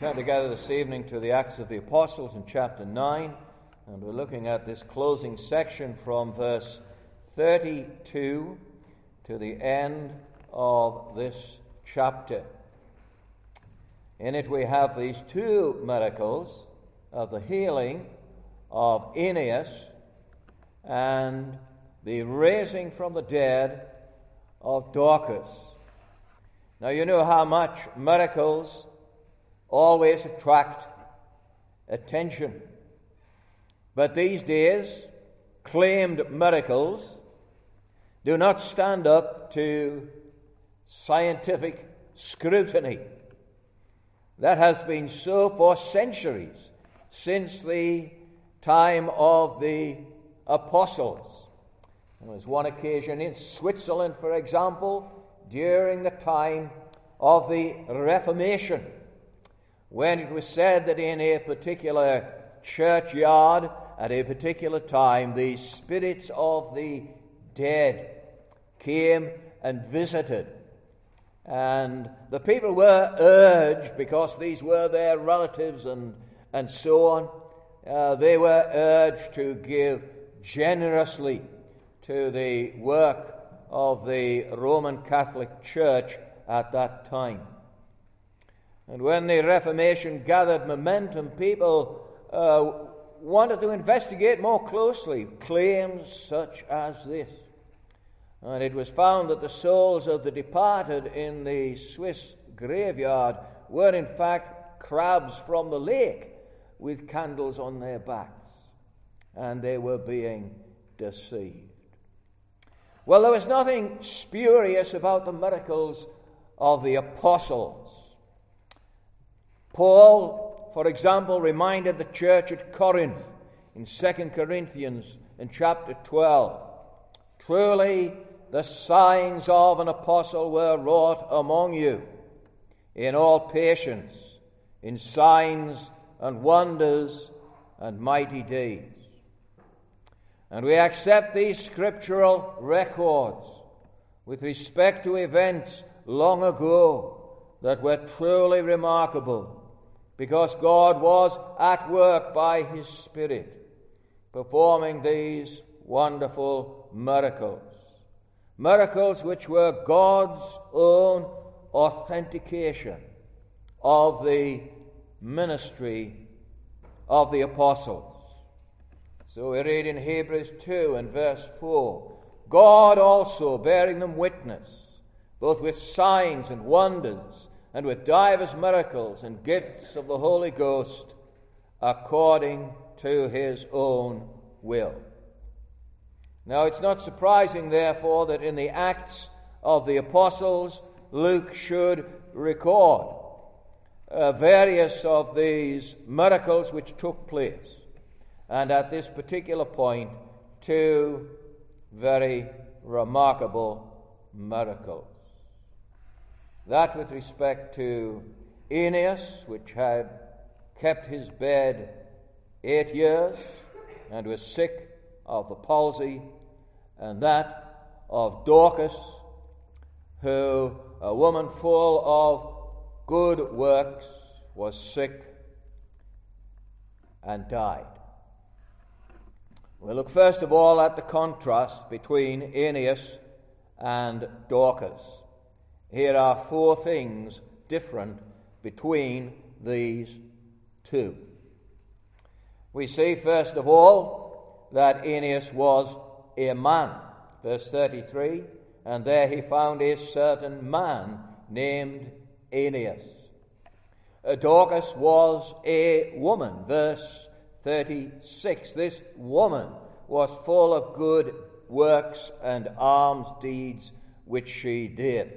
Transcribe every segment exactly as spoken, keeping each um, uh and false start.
Turn together this evening to the Acts of the Apostles in chapter nine, and we're looking at this closing section from verse thirty-two to the end of this chapter. In it we have these two miracles of the healing of Aeneas and the raising from the dead of Dorcas. Now you know how much miracles always attract attention. But these days, claimed miracles do not stand up to scientific scrutiny. That has been so for centuries, since the time of the apostles. There was one occasion in Switzerland, for example, during the time of the Reformation, when it was said that in a particular churchyard at a particular time, the spirits of the dead came and visited. And the people were urged, because these were their relatives and, and so on, uh, they were urged to give generously to the work of the Roman Catholic Church at that time. And when the Reformation gathered momentum, people uh, wanted to investigate more closely claims such as this. And it was found that the souls of the departed in the Swiss graveyard were in fact crabs from the lake with candles on their backs. And they were being deceived. Well, there was nothing spurious about the miracles of the apostles. Paul, for example, reminded the church at Corinth in Second Corinthians in chapter twelve, "Truly the signs of an apostle were wrought among you in all patience, in signs and wonders and mighty deeds." And we accept these scriptural records with respect to events long ago that were truly remarkable, because God was at work by His Spirit, performing these wonderful miracles. Miracles which were God's own authentication of the ministry of the apostles. So we read in Hebrews two and verse four, "God also bearing them witness, both with signs and wonders, and with divers miracles and gifts of the Holy Ghost, according to His own will." Now it's not surprising, therefore, that in the Acts of the Apostles, Luke should record uh, various of these miracles which took place. And at this particular point, two very remarkable miracles. That with respect to Aeneas, which had kept his bed eight years and was sick of the palsy, and that of Dorcas, who, a woman full of good works, was sick and died. We'll look first of all at the contrast between Aeneas and Dorcas. Here are four things different between these two. We see, first of all, that Aeneas was a man. Verse thirty-three, "And there he found a certain man named Aeneas." Dorcas was a woman. Verse thirty-six, "This woman was full of good works and alms deeds which she did."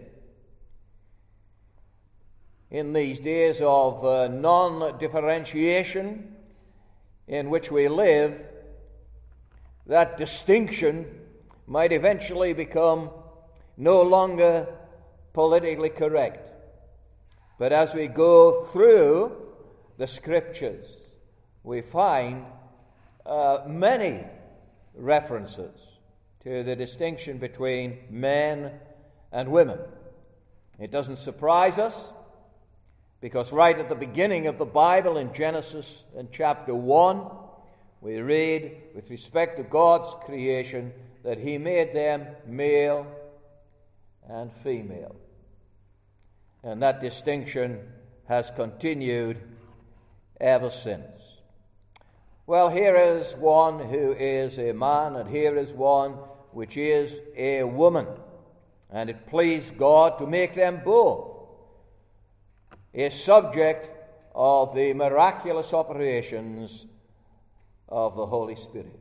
In these days of uh, non-differentiation in which we live, that distinction might eventually become no longer politically correct. But as we go through the Scriptures, we find uh, many references to the distinction between men and women. It doesn't surprise us Because right at the beginning of the Bible, in Genesis in chapter one, we read with respect to God's creation that he made them male and female. And that distinction has continued ever since. Well, here is one who is a man, and here is one which is a woman. And it pleased God to make them both a subject of the miraculous operations of the Holy Spirit.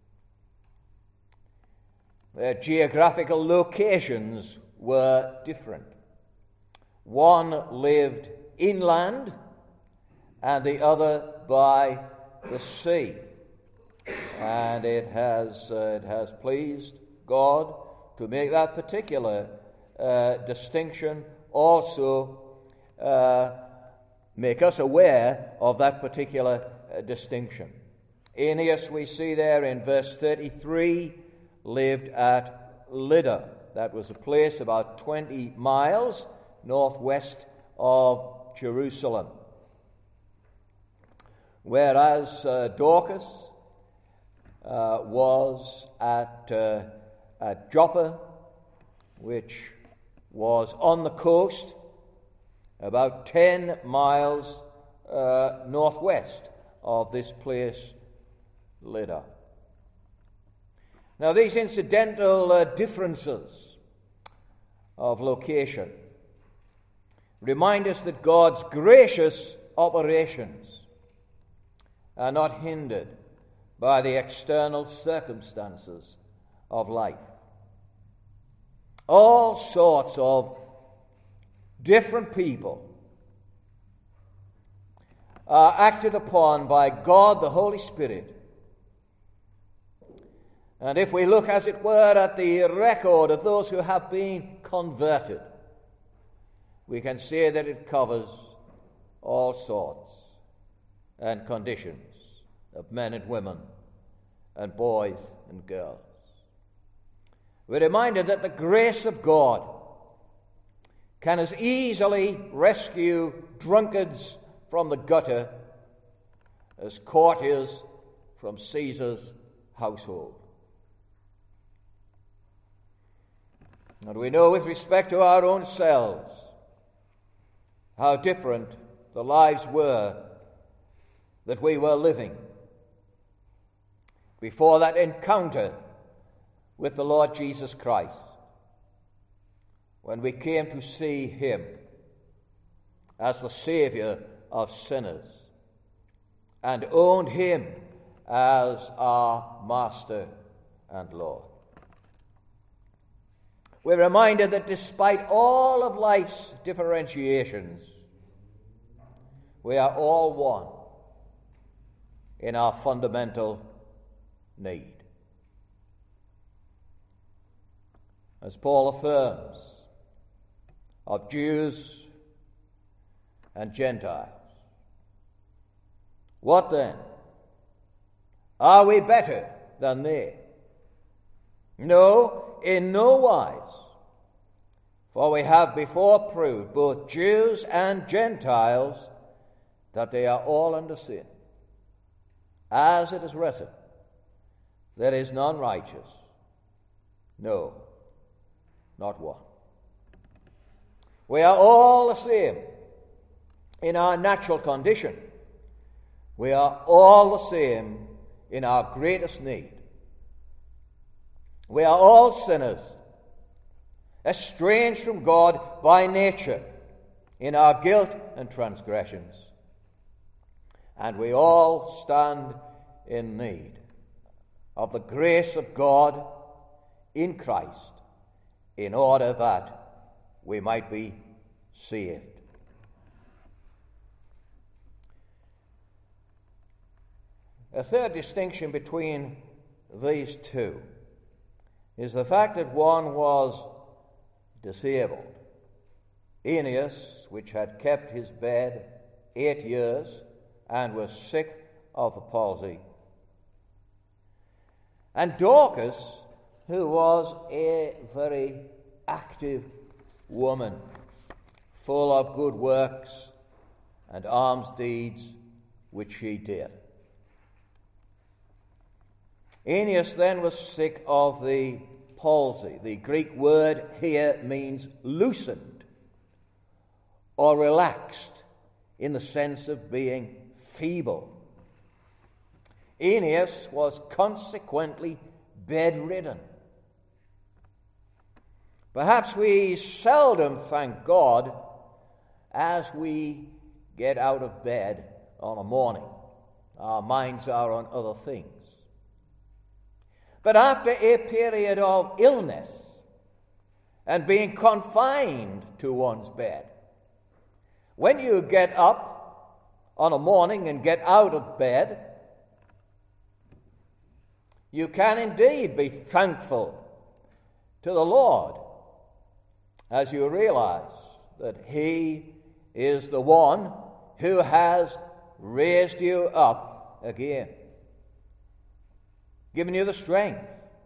Their geographical locations were different. One lived inland and the other by the sea. And it has, uh, it has pleased God to make that particular uh, distinction, also uh, make us aware of that particular uh, distinction. Aeneas, we see there in verse thirty-three, lived at Lydda. That was a place about twenty miles northwest of Jerusalem. Whereas uh, Dorcas uh, was at, uh, at Joppa, which was on the coast, about ten miles uh, northwest of this place, Lydda. Now, these incidental uh, differences of location remind us that God's gracious operations are not hindered by the external circumstances of life. All sorts of different people are acted upon by God the Holy Spirit. And if we look, as it were, at the record of those who have been converted, we can say that it covers all sorts and conditions of men and women and boys and girls. We're reminded that the grace of God can as easily rescue drunkards from the gutter as courtiers from Caesar's household. And we know with respect to our own selves how different the lives were that we were living before that encounter with the Lord Jesus Christ, when we came to see him as the Savior of sinners and owned him as our Master and Lord. We're reminded that despite all of life's differentiations, we are all one in our fundamental need. As Paul affirms of Jews and Gentiles. What then? Are we better than they? No, in no wise. For we have before proved, both Jews and Gentiles, that they are all under sin. As it is written, there is none righteous, no, not one. We are all the same in our natural condition. We are all the same in our greatest need. We are all sinners, estranged from God by nature in our guilt and transgressions. And we all stand in need of the grace of God in Christ in order that we might be saved. A third distinction between these two is the fact that one was disabled. Aeneas, which had kept his bed eight years and was sick of the palsy. And Dorcas, who was a very active woman, full of good works and alms deeds which she did. Aeneas then was sick of the palsy. The Greek word here means loosened or relaxed in the sense of being feeble. Aeneas was consequently bedridden. Perhaps we seldom thank God as we get out of bed on a morning. Our minds are on other things. But after a period of illness and being confined to one's bed, when you get up on a morning and get out of bed, you can indeed be thankful to the Lord as you realize that He is the one who has raised you up again, given you the strength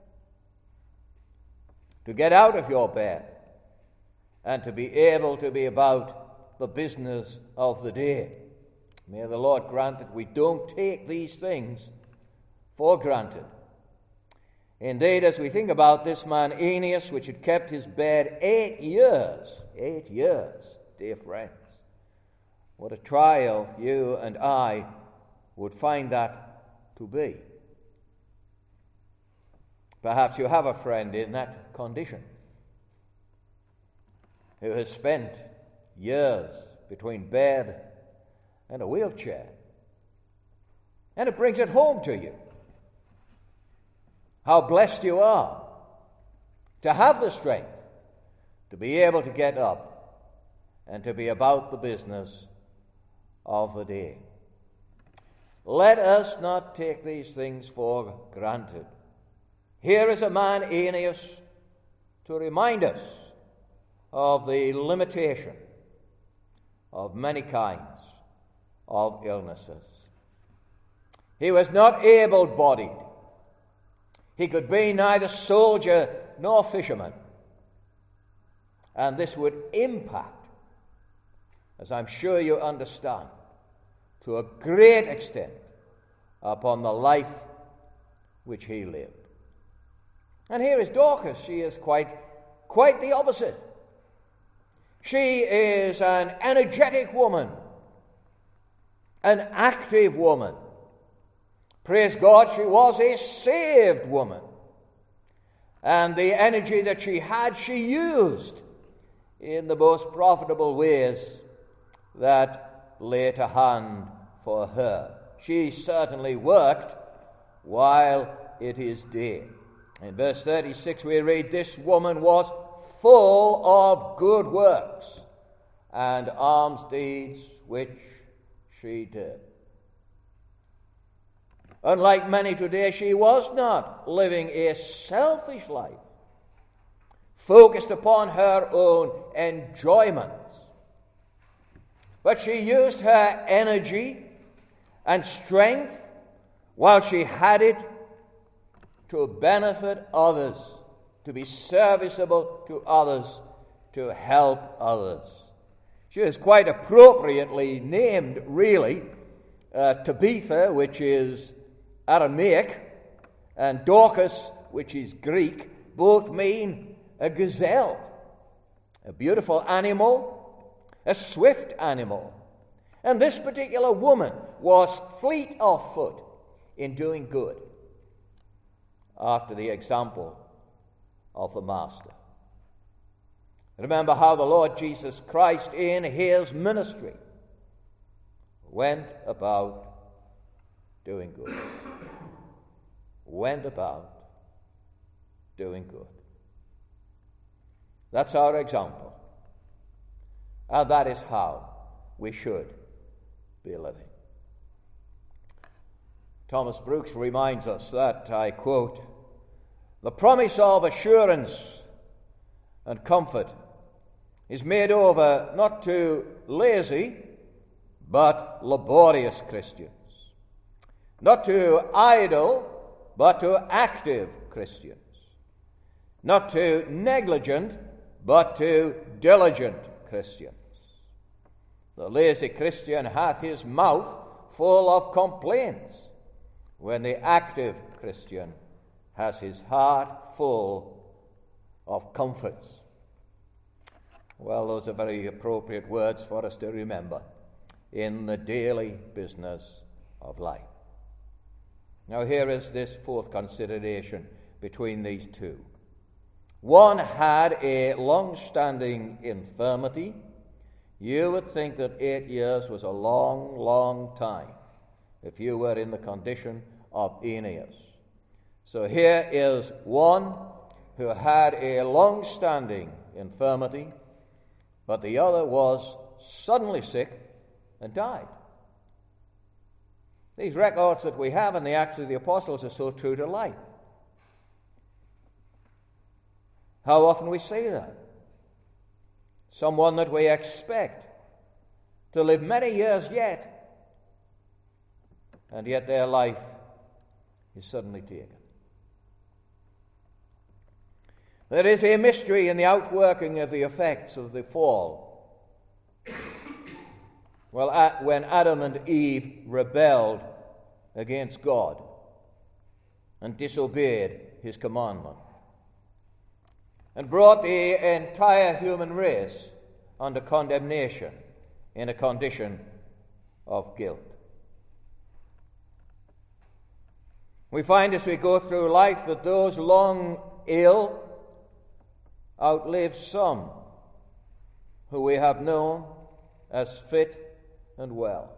to get out of your bed and to be able to be about the business of the day. May the Lord grant that we don't take these things for granted. Indeed, as we think about this man Aeneas, which had kept his bed eight years, eight years, dear friends, what a trial you and I would find that to be. Perhaps you have a friend in that condition who has spent years between bed and a wheelchair, and it brings it home to you how blessed you are to have the strength to be able to get up and to be about the business of the day. Let us not take these things for granted. Here is a man, Aeneas, to remind us of the limitation of many kinds of illnesses. He was not able-bodied. He could be neither soldier nor fisherman. And this would impact, as I'm sure you understand, to a great extent upon the life which he lived. And here is Dorcas. She is quite, quite the opposite. She is an energetic woman, an active woman. Praise God, she was a saved woman. And the energy that she had, she used in the most profitable ways that lay to hand for her. She certainly worked while it is day. In verse thirty-six we read, "This woman was full of good works and alms deeds which she did." Unlike many today, she was not living a selfish life, focused upon her own enjoyments. But she used her energy and strength while she had it to benefit others, to be serviceable to others, to help others. She is quite appropriately named, really, uh, Tabitha, which is Aramaic, and Dorcas, which is Greek. Both mean a gazelle, a beautiful animal, a swift animal. And this particular woman was fleet of foot in doing good, after the example of the Master. Remember how the Lord Jesus Christ in his ministry went about doing good. Went about doing good. That's our example. And that is how we should be living. Thomas Brooks reminds us that, I quote, "The promise of assurance and comfort is made over not to lazy but laborious Christians, not to idle but to active Christians, not to negligent but to diligent Christians. The lazy Christian hath his mouth full of complaints, when the active Christian has his heart full of comforts. Well, those are very appropriate words for us to remember in the daily business of life. Now, here is this fourth consideration between these two. One had a long-standing infirmity. You would think that eight years was a long, long time if you were in the condition of Aeneas. So here is one who had a long-standing infirmity, but the other was suddenly sick and died. These records that we have in the Acts of the Apostles are so true to life. How often we see that? Someone that we expect to live many years yet, and yet their life is suddenly taken. There is a mystery in the outworking of the effects of the fall. Well, at, when Adam and Eve rebelled against God and disobeyed his commandment, and brought the entire human race under condemnation in a condition of guilt. We find as we go through life that those long ill outlive some who we have known as fit and well.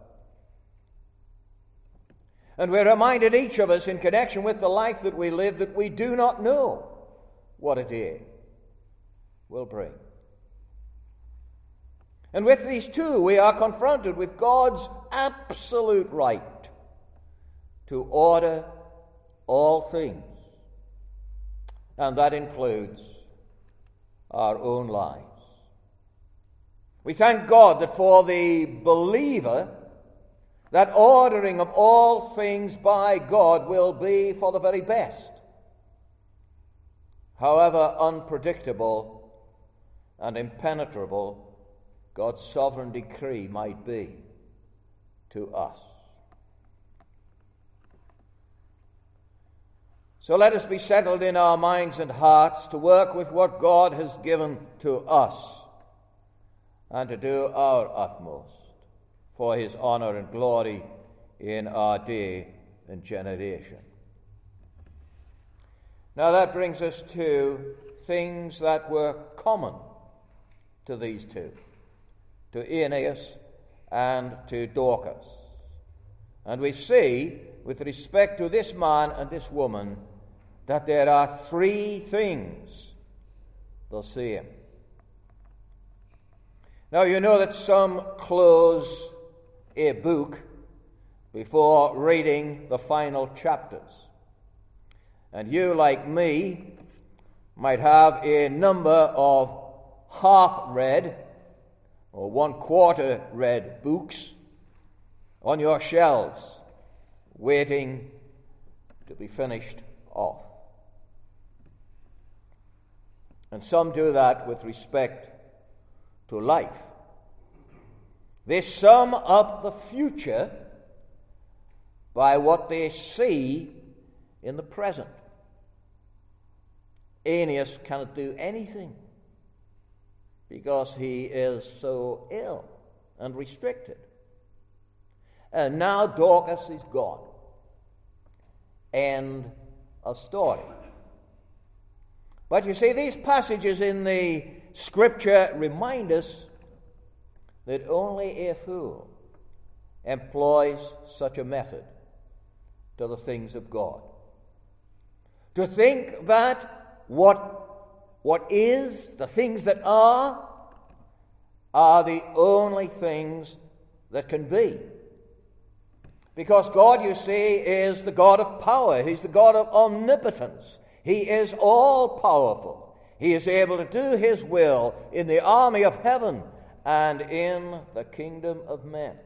And we're reminded, each of us, in connection with the life that we live, that we do not know what a day will bring. And with these two, we are confronted with God's absolute right to order all things, and that includes our own lives. We thank God that for the believer, that ordering of all things by God will be for the very best, however unpredictable and impenetrable God's sovereign decree might be to us. So let us be settled in our minds and hearts to work with what God has given to us and to do our utmost for his honor and glory in our day and generation. Now that brings us to things that were common to these two, to Aeneas and to Dorcas. And we see, with respect to this man and this woman, that there are three things the same. Now, you know that some close a book before reading the final chapters. And you, like me, might have a number of half-read or one-quarter read books on your shelves, waiting to be finished off. And some do that with respect to life. They sum up the future by what they see in the present. Aeneas cannot do anything because he is so ill and restricted. And now Dorcas is gone. End of story. But you see, these passages in the Scripture remind us that only a fool employs such a method to the things of God. To think that what, what is, the things that are, are the only things that can be. Because God, you see, is the God of power. He's the God of omnipotence. He is all-powerful. He is able to do his will in the army of heaven and in the kingdom of men.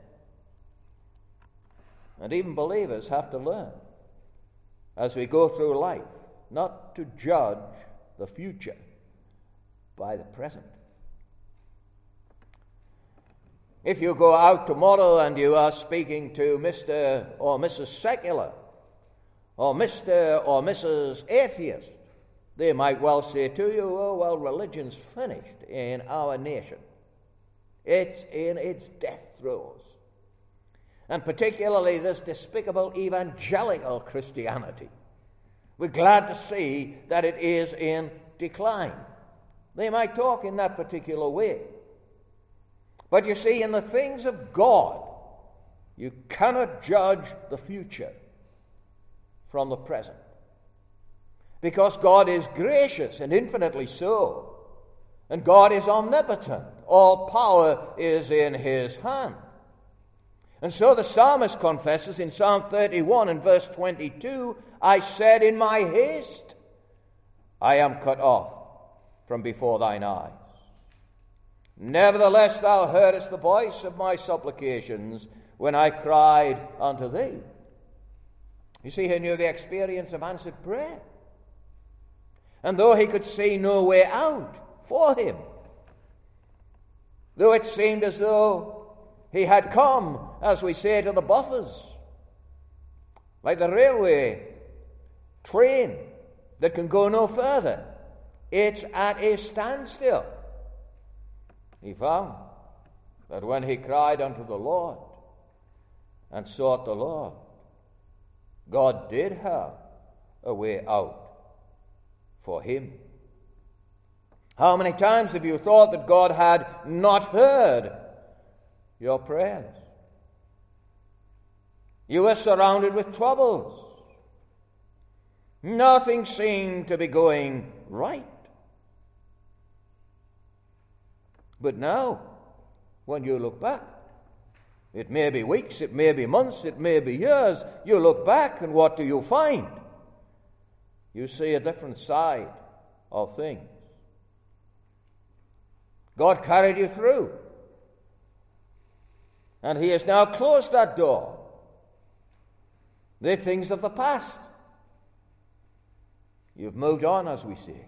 And even believers have to learn, as we go through life, not to judge the future by the present. If you go out tomorrow and you are speaking to Mister or Missus Secular, or Mister or Missus Atheist, they might well say to you, oh, well, religion's finished in our nation. It's in its death throes. And particularly this despicable evangelical Christianity. We're glad to see that it is in decline. They might talk in that particular way. But you see, in the things of God, you cannot judge the future from the present. Because God is gracious and infinitely so. And God is omnipotent. All power is in his hand. And so the psalmist confesses in Psalm thirty-one and verse twenty-two, I said in my haste, I am cut off from before thine eyes. Nevertheless, thou heardest the voice of my supplications when I cried unto thee. You see, he knew the experience of answered prayer. And though he could see no way out for him, though it seemed as though he had come, as we say, to the buffers, like the railway train that can go no further, it's at a standstill. He found that when he cried unto the Lord and sought the Lord, God did have a way out for him. How many times have you thought that God had not heard your prayers? You were surrounded with troubles. Nothing seemed to be going right. But now, when you look back, it may be weeks, it may be months, it may be years, you look back and what do you find? You see a different side of things. God carried you through. And he has now closed that door. The things of the past. You've moved on, as we say.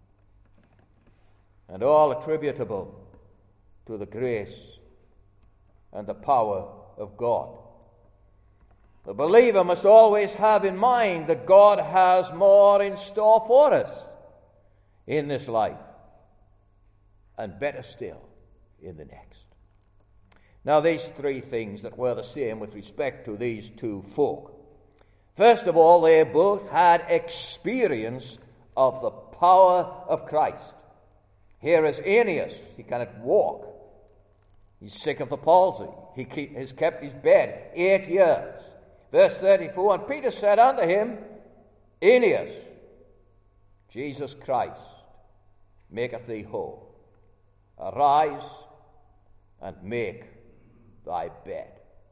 And all attributable to the grace and the power of God. The believer must always have in mind that God has more in store for us in this life, and better still in the next. Now, these three things that were the same with respect to these two folk. First of all, they both had experience of the power of Christ. Here is Aeneas. He cannot walk. He's sick of the palsy. He keep, has kept his bed eight years. Verse thirty-four, and Peter said unto him, Aeneas, Jesus Christ maketh thee whole. Arise and make thy bed.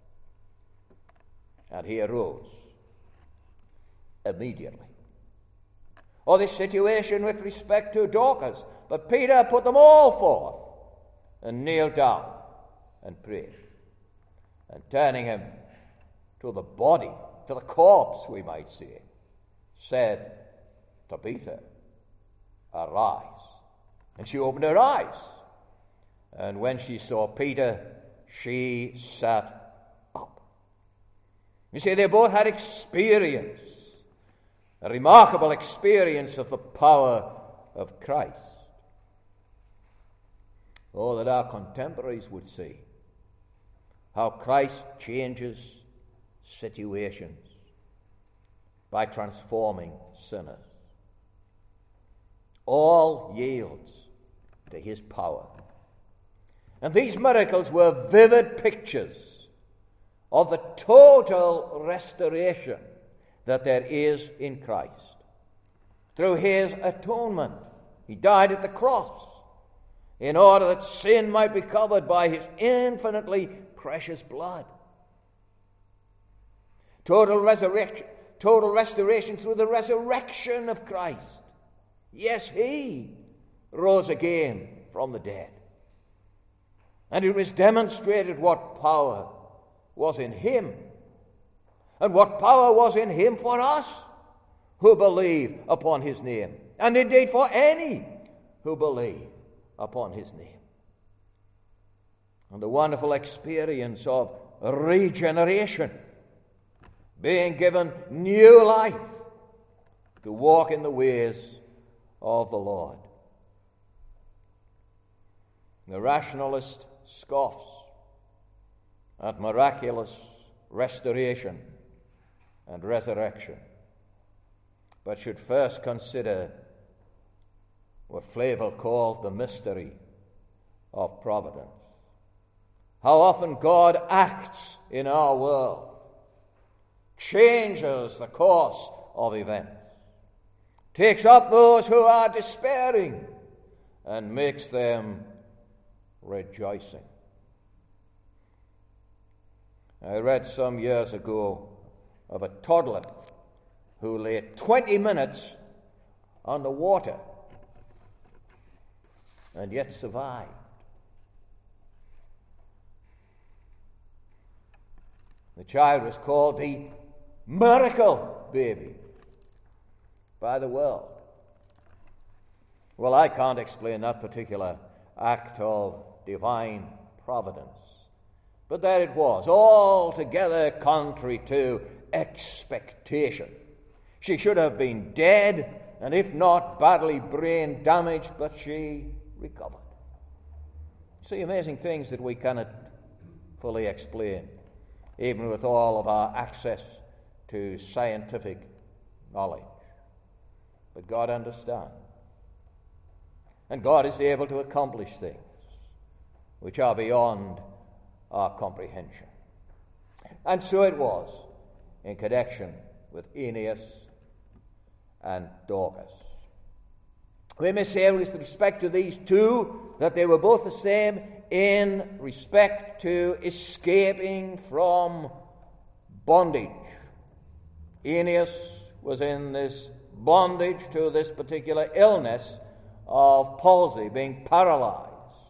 And he arose immediately. Or this situation with respect to Dorcas. But Peter put them all forth and kneeled down and prayed. And turning him to the body, to the corpse, we might say, said, Tabitha, arise. And she opened her eyes. And when she saw Peter, she sat up. You see, they both had experience, a remarkable experience of the power of Christ. Oh, that our contemporaries would see how Christ changes situations by transforming sinners. All yields to his power. And these miracles were vivid pictures of the total restoration that there is in Christ. Through his atonement, he died at the cross in order that sin might be covered by his infinitely precious blood. Total resurrection, total restoration through the resurrection of Christ. Yes, he rose again from the dead. And it was demonstrated what power was in him, and what power was in him for us who believe upon his name, and indeed for any who believe upon his name. and the wonderful experience of regeneration, being given new life to walk in the ways of the Lord. The rationalist scoffs at miraculous restoration and resurrection, but should first consider what Flavel called the mystery of providence. How often God acts in our world, changes the course of events, takes up those who are despairing and makes them rejoicing. I read some years ago of a toddler who lay twenty minutes on the water and yet survived. The child was called the miracle baby by the world. Well, I can't explain that particular act of divine providence, but there it was, altogether contrary to expectation. She should have been dead, and if not, badly brain damaged, but she recovered. See, amazing things that we cannot fully explain, even with all of our access to scientific knowledge. But God understands. And God is able to accomplish things which are beyond our comprehension. And so it was in connection with Aeneas and Dorcas. We may say with respect to these two that they were both the same in respect to escaping from bondage. Aeneas was in this bondage to this particular illness of palsy, being paralyzed.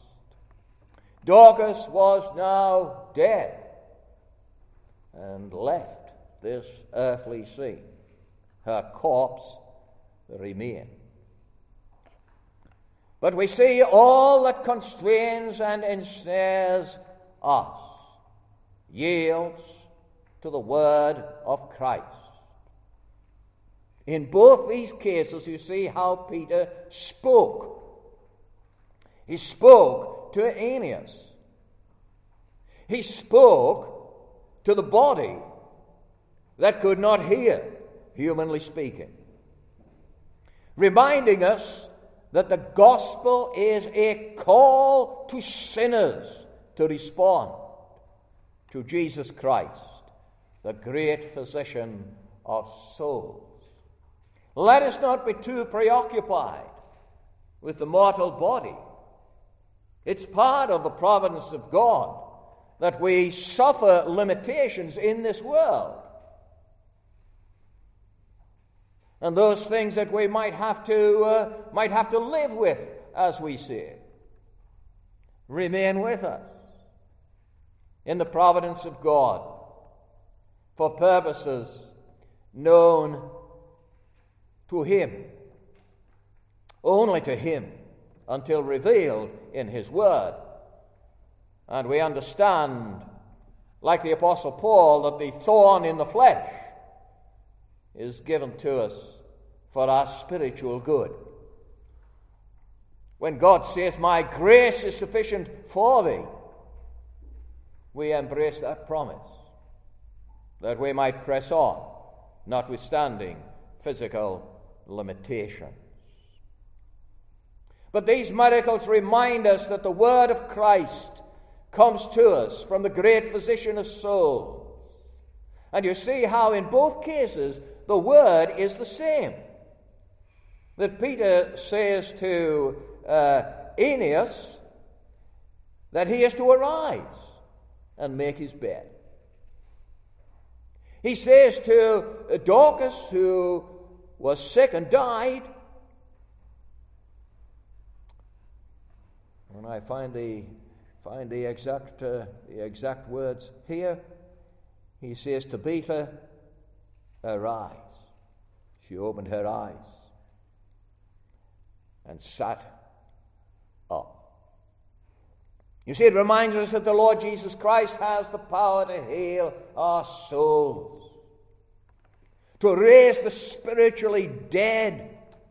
Dorcas was now dead and left this earthly scene. Her corpse remained. But we see all that constrains and ensnares us yields to the word of Christ. In both these cases, you see how Peter spoke. He spoke to Aeneas. He spoke to the body that could not hear, humanly speaking, reminding us that the gospel is a call to sinners to respond to Jesus Christ, the great physician of souls. Let us not be too preoccupied with the mortal body. It's part of the providence of God that we suffer limitations in this world. And those things that we might have to uh, might have to live with, as we say, remain with us in the providence of God for purposes known to Him, only to Him, until revealed in His Word. And we understand, like the Apostle Paul, that the thorn in the flesh is given to us for our spiritual good. When God says, "My grace is sufficient for thee," we embrace that promise, that we might press on, notwithstanding physical limitations. But these miracles remind us that the word of Christ comes to us from the great physician of souls. And you see how in both cases the word is the same. That Peter says to uh, Aeneas that he is to arise and make his bed. He says to Dorcas, who was sick and died, and I find the find the exact uh, the exact words here. He says, "Tabitha, arise." She opened her eyes and sat up. You see, it reminds us that the Lord Jesus Christ has the power to heal our souls, to raise the spiritually dead,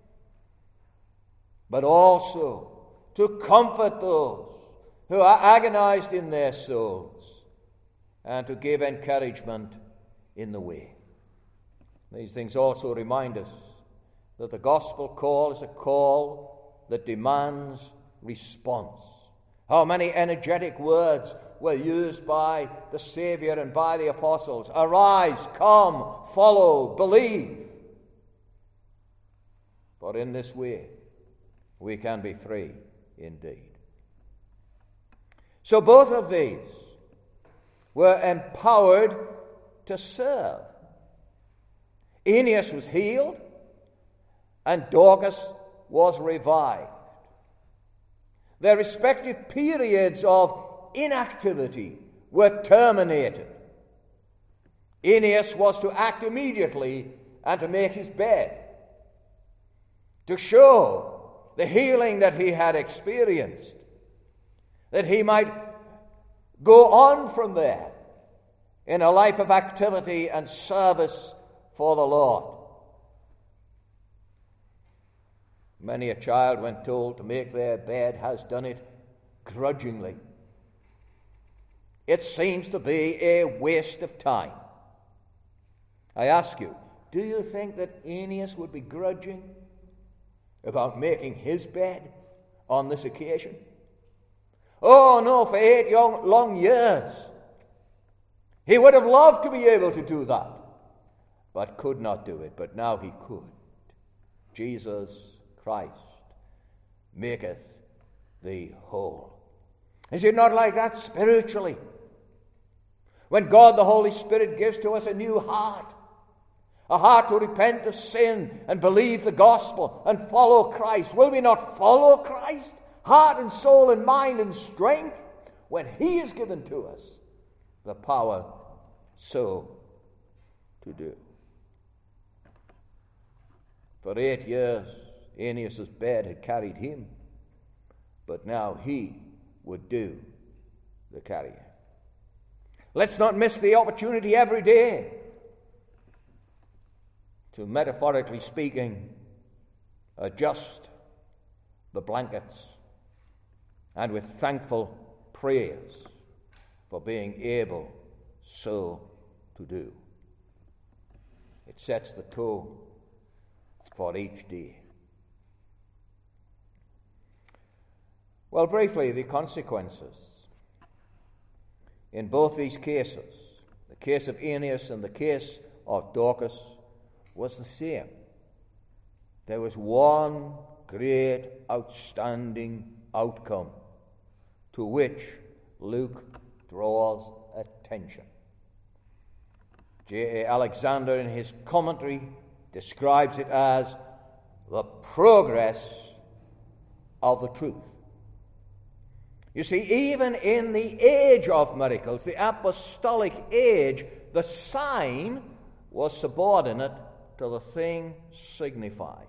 but also to comfort those who are agonized in their souls and to give encouragement in the way. These things also remind us that the gospel call is a call that demands response. How many energetic words were used by the Savior and by the apostles? Arise, come, follow, believe. For in this way we can be free indeed. So both of these were empowered to serve. Aeneas was healed and Dorcas was revived. Their respective periods of inactivity were terminated. Aeneas was to act immediately and to make his bed, to show the healing that he had experienced, that he might go on from there in a life of activity and service for the Lord. Many a child, when told to make their bed, has done it grudgingly. It seems to be a waste of time. I ask you, do you think that Aeneas would be grudging about making his bed on this occasion? Oh no, for eight young, long years. He would have loved to be able to do that, but could not do it. But now he could. Jesus Christ maketh thee whole. Is it not like that spiritually? When God the Holy Spirit gives to us a new heart, a heart to repent of sin and believe the gospel and follow Christ, will we not follow Christ, heart and soul and mind and strength, when he is given to us the power so to do? For eight years Aeneas' bed had carried him, but now he would do the carrying. Let's not miss the opportunity every day to, metaphorically speaking, adjust the blankets and with thankful prayers for being able so to do. It sets the tone for each day. Well, briefly, the consequences in both these cases, the case of Aeneas and the case of Dorcas, was the same. There was one great, outstanding outcome to which Luke draws attention. J A Alexander, in his commentary, describes it as the progress of the truth. You see, even in the age of miracles, the apostolic age, the sign was subordinate to the thing signified.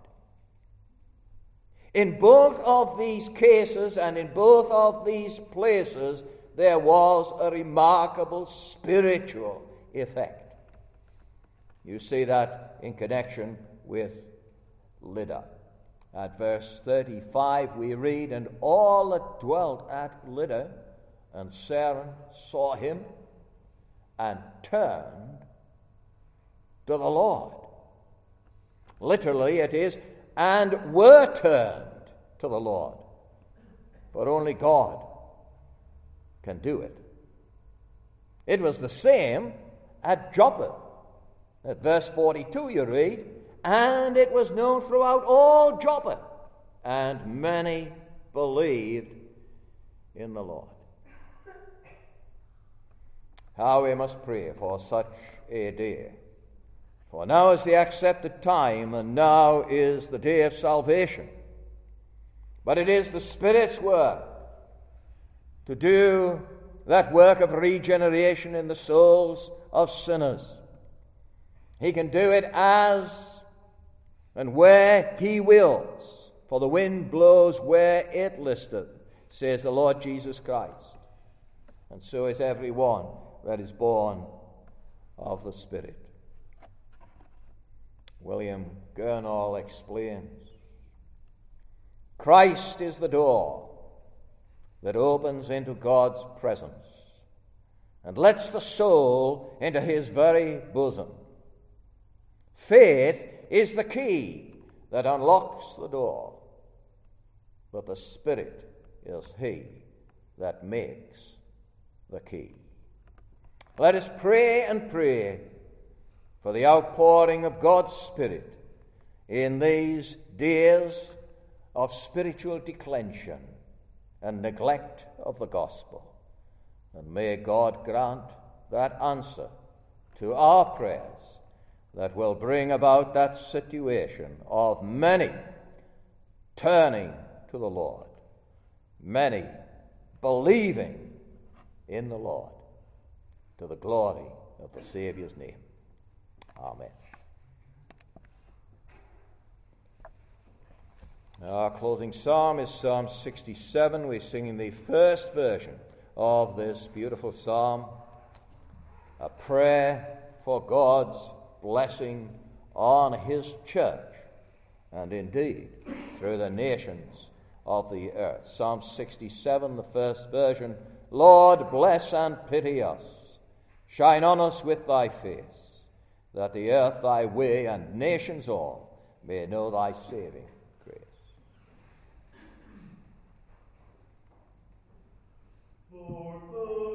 In both of these cases and in both of these places, there was a remarkable spiritual effect. You see that in connection with Lydda. At verse thirty-five we read, "And all that dwelt at Lydda and Saron saw him and turned to the Lord." Literally it is, "and were turned to the Lord." For only God can do it. It was the same at Joppa. At verse forty-two you read, "And it was known throughout all Joppa, and many believed in the Lord." How we must pray for such a day. For now is the accepted time, and now is the day of salvation. But it is the Spirit's work to do that work of regeneration in the souls of sinners. He can do it as and where he wills, for the wind blows where it listeth. says the Lord Jesus Christ. And so is every one that is born of the Spirit. William Gurnall explains, Christ is the door that opens into God's presence and lets the soul into his very bosom. Faith is the key that unlocks the door, but the Spirit is he that makes the key. Let us pray and pray for the outpouring of God's Spirit in these days of spiritual declension and neglect of the gospel. And may God grant that answer to our prayers that will bring about that situation of many turning to the Lord, many believing in the Lord, to the glory of the Saviour's name. Amen. Our closing psalm is Psalm sixty-seven. We're singing the first version of this beautiful psalm, a prayer for God's blessing on his church, and indeed through the nations of the earth. Psalm sixty-seven, the first version. Lord, bless and pity us. Shine on us with thy face, that the earth thy way and nations all may know thy saving grace. For the